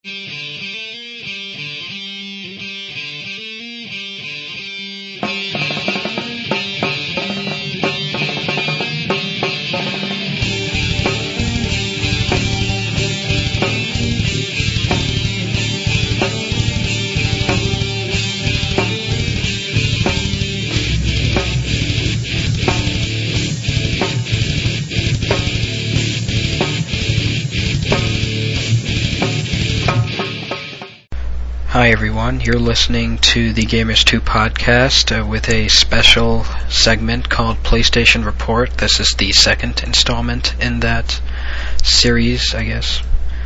Hi everyone, you're listening to the Gamers2 podcast with a special segment called PlayStation Report. This is the second installment in that series, I guess.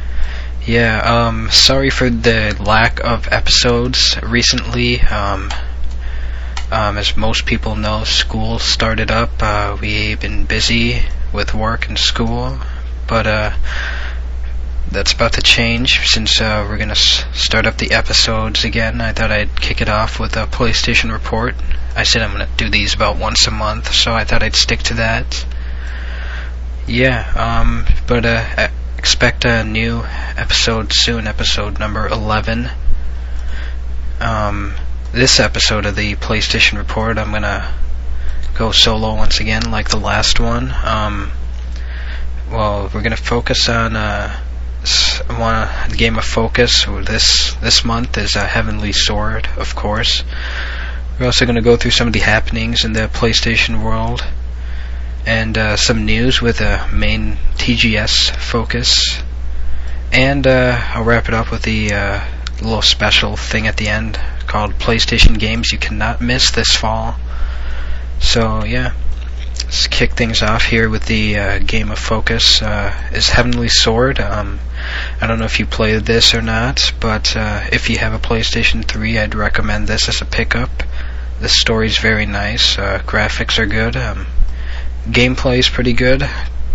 Sorry for the lack of episodes recently. As most people know, school started up. We've been busy with work and school, but that's about to change since we're going to start up the episodes again. I thought I'd kick it off with a PlayStation Report. I said I'm going to do these about once a month, so I thought I'd stick to that. Expect a new episode soon, episode number 11. This episode of the PlayStation Report, I'm going to go solo once again like the last one. We're going to focus on one game of focus this month is Heavenly Sword, of course. We're also going to go through some of the happenings in the PlayStation world and some news with a main TGS focus. And I'll wrap it up with the little special thing at the end called PlayStation Games You Cannot Miss This Fall. So yeah, let's kick things off here with the game of focus. Is Heavenly Sword. I don't know if you played this or not, but if you have a PlayStation 3, I'd recommend this as a pickup. The story's very nice, graphics are good, gameplay's pretty good,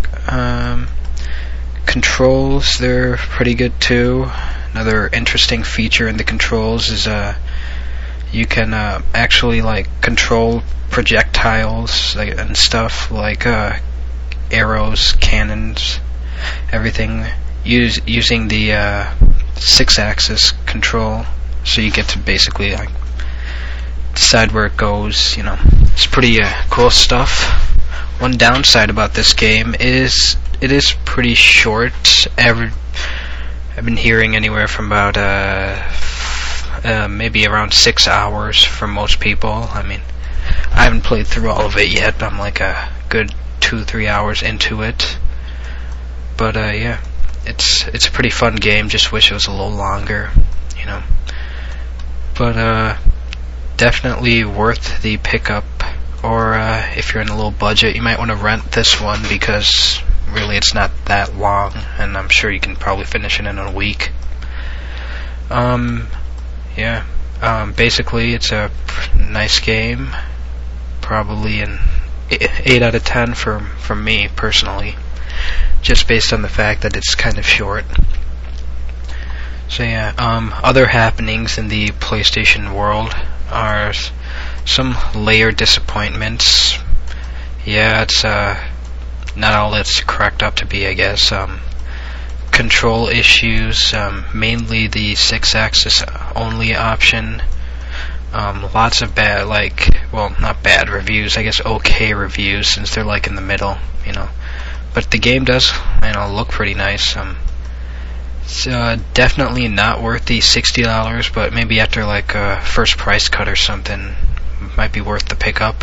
controls, they're pretty good too. Another interesting feature in the controls is you can actually control projectiles and stuff like arrows, cannons, everything using the 6-axis control, so you get to basically decide where it goes. It's pretty cool stuff. One downside about this game is it is pretty short. I've been hearing anywhere from about maybe around 6 hours for most people. I mean, I haven't played through all of it yet, but I'm like a good 2-3 hours into it. But yeah, it's a pretty fun game. Just wish it was a little longer, But definitely worth the pickup. Or if you're in a little budget, you might want to rent this one because really it's not that long, and I'm sure you can probably finish it in a week. Basically it's a nice game. Probably an 8 out of 10 from me personally, just based on the fact that it's kind of short. So yeah, other happenings in the PlayStation world are some layer disappointments. Yeah, it's not all it's cracked up to be, I guess. Control issues, mainly the 6-axis only option. Lots of bad, not bad reviews, I guess okay reviews, since they're in the middle, But the game does, look pretty nice. It's definitely not worth the $60, but maybe after a first price cut or something, might be worth the pickup.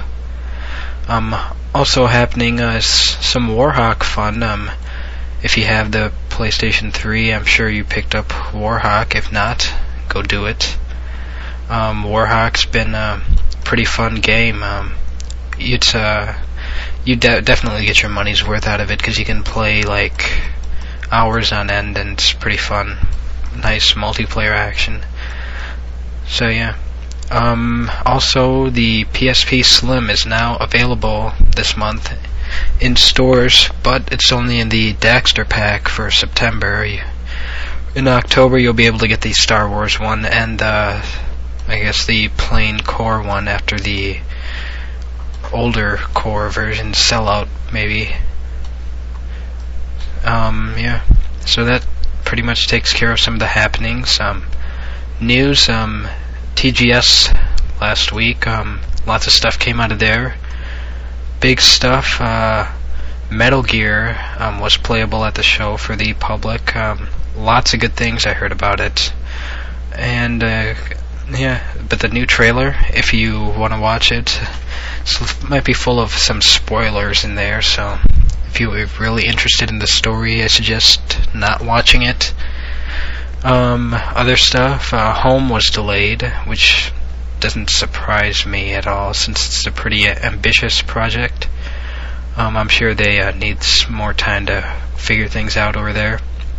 Also happening is some Warhawk fun. If you have the PlayStation 3, I'm sure you picked up Warhawk. If not, go do it. Warhawk's been a pretty fun game. You definitely get your money's worth out of it because you can play hours on end, and it's pretty fun. Nice multiplayer action. So yeah. Also, the PSP Slim is now available this month in stores, but it's only in the Daxter pack for September. In October, you'll be able to get the Star Wars one and I guess the plain core one after the older core versions sell out, maybe. Yeah. So that pretty much takes care of some of the happenings. News, TGS last week, lots of stuff came out of there. Big stuff, Metal Gear was playable at the show for the public. Lots of good things I heard about it. And, but the new trailer, if you want to watch it, might be full of some spoilers in there, so if you're really interested in the story, I suggest not watching it. Other stuff, Home was delayed, which doesn't surprise me at all, since it's a pretty ambitious project. I'm sure they need more time to figure things out over there.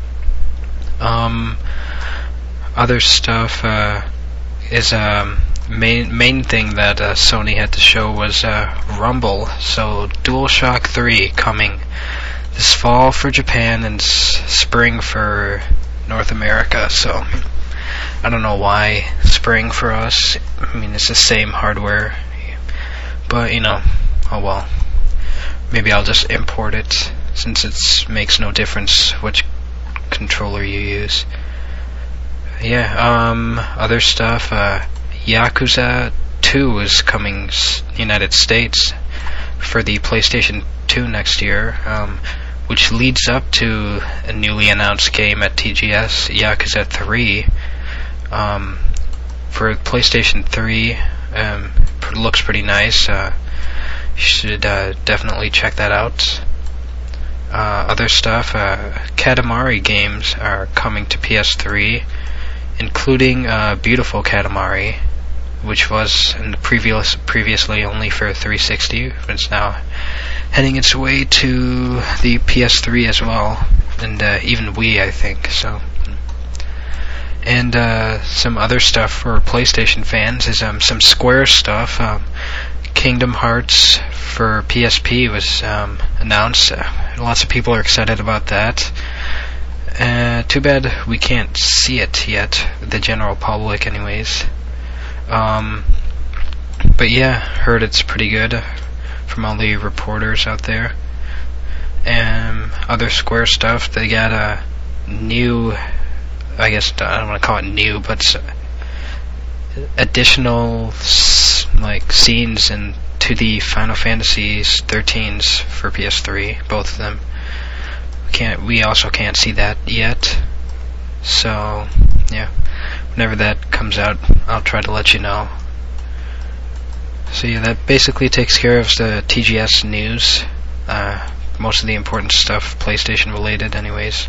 Other stuff is main thing that Sony had to show was Rumble. So DualShock 3 coming this fall for Japan and spring for North America. So I don't know why spring for us. I mean, it's the same hardware, but oh well. Maybe I'll just import it, since it makes no difference which controller you use. Other stuff, Yakuza 2 is coming United States for the PlayStation 2 next year, which leads up to a newly announced game at TGS, Yakuza 3. For PlayStation 3, looks pretty nice. You should definitely check that out. Other stuff, Katamari games are coming to PS3, including Beautiful Katamari, which was in the previously only for 360, but it's now heading its way to the PS3 as well, and even Wii, I think. So, and some other stuff for PlayStation fans is some Square stuff. Kingdom Hearts for PSP was announced. Lots of people are excited about that. Too bad we can't see it yet, the general public anyways. But yeah, heard it's pretty good from all the reporters out there. And other Square stuff, they got a new, I guess I don't want to call it new, but additional scenes to the Final Fantasies 13s for PS3, both of them. We also can't see that yet. So, yeah. Whenever that comes out, I'll try to let you know. So yeah, that basically takes care of the TGS news. Most of the important stuff, PlayStation related anyways.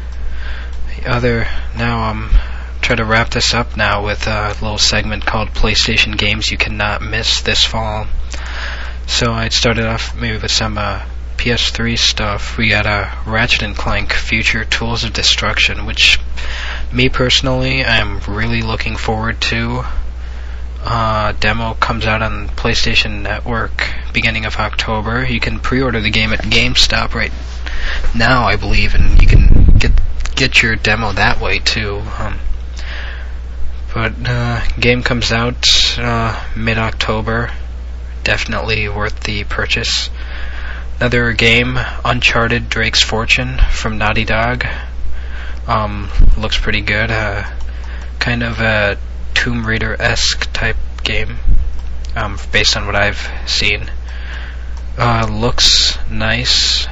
Now I'm trying to wrap this up now with a little segment called PlayStation Games You Cannot Miss this fall. So I'd started off maybe with some PS3 stuff. We got a Ratchet & Clank Future Tools of Destruction, which me personally I'm really looking forward to. Demo comes out on PlayStation Network beginning of October. You can pre-order the game at GameStop right now, I believe, and you can get your demo that way too. But game comes out mid-October. Definitely worth the purchase. Another game, Uncharted Drake's Fortune from Naughty Dog. Looks pretty good. Kind of a Tomb Raider-esque type game, based on what I've seen. Looks nice.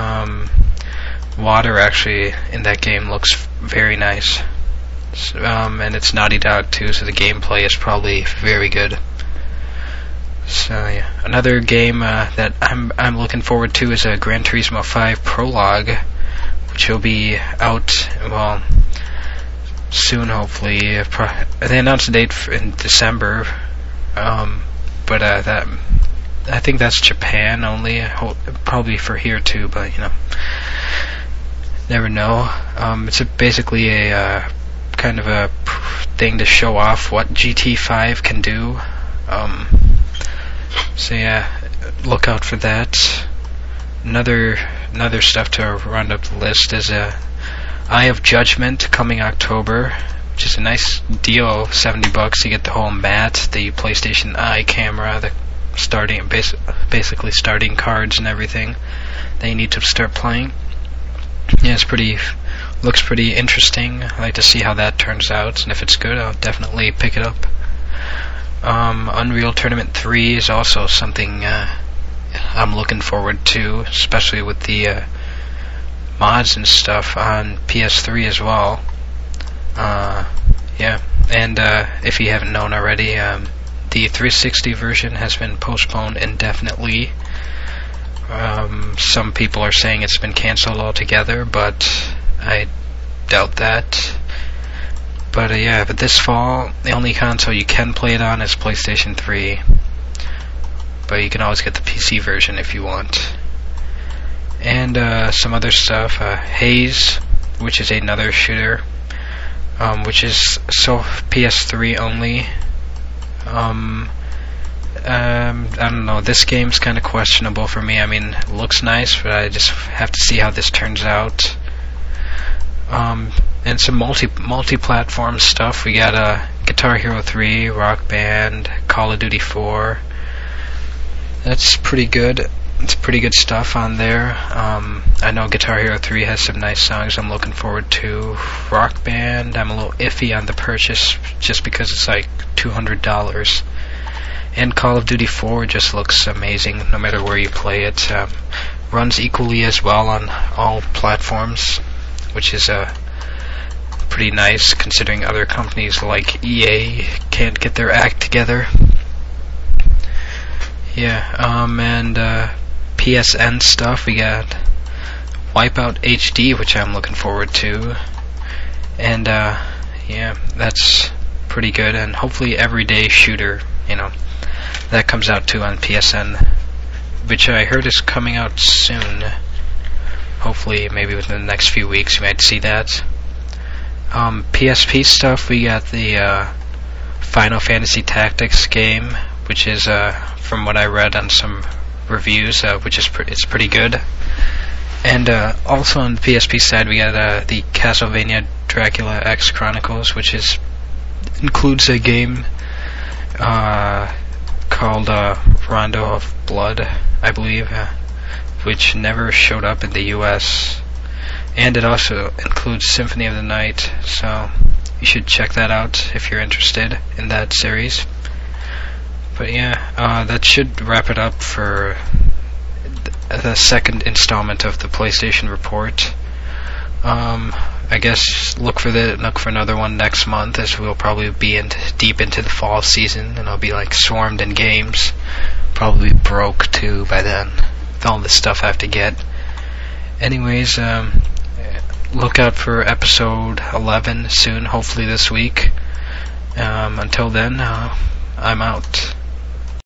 Water actually in that game looks very nice. And it's Naughty Dog too, so the gameplay is probably very good. So yeah, another game that I'm looking forward to is a Gran Turismo 5 Prologue, which will be out soon, hopefully. They announced a date in December, but I think that's Japan only. Probably for here too, but never know. It's basically a kind of a thing to show off what GT5 can do. So yeah, look out for that. Another stuff to round up the list is Eye of Judgment coming October, which is a nice deal, $70. You get the whole mat, the PlayStation Eye camera, the basically starting cards and everything that you need to start playing. Yeah, it's pretty looks pretty interesting. I like to see how that turns out, and if it's good, I'll definitely pick it up. Unreal Tournament 3 is also something I'm looking forward to, especially with the mods and stuff on PS3 as well. Yeah, and if you haven't known already, the 360 version has been postponed indefinitely. Some people are saying it's been cancelled altogether, but I doubt that. But yeah, but this fall, the only console you can play it on is PlayStation 3. But you can always get the PC version if you want. And some other stuff, Haze, which is another shooter, which is PS3 only. I don't know, this game's kind of questionable for me. I mean, it looks nice, but I just have to see how this turns out. And some multi-platform stuff. We got Guitar Hero 3, Rock Band, Call of Duty 4. That's pretty good. It's pretty good stuff on there. I know Guitar Hero 3 has some nice songs I'm looking forward to. Rock Band, I'm a little iffy on the purchase just because it's like $200. And Call of Duty 4 just looks amazing no matter where you play it. Runs equally as well on all platforms, which is pretty nice considering other companies like EA can't get their act together. Yeah, and PSN stuff, we got Wipeout HD, which I'm looking forward to. And yeah, that's pretty good. And hopefully Everyday Shooter, that comes out too on PSN, which I heard is coming out soon. Hopefully, maybe within the next few weeks, you might see that. PSP stuff, we got the Final Fantasy Tactics game, which is, from what I read on some reviews, which is it's pretty good. And also on the PSP side, we got the Castlevania Dracula X Chronicles, which includes a game called Rondo of Blood, I believe, which never showed up in the US. And it also includes Symphony of the Night, so you should check that out if you're interested in that series. But yeah, that should wrap it up for the second installment of the PlayStation Report. I guess look for another one next month, as we'll probably be deep into the fall season, and I'll be like swarmed in games. Probably broke too by then, with all the stuff I have to get. Anyways, look out for episode 11 soon, hopefully this week. Until then, I'm out.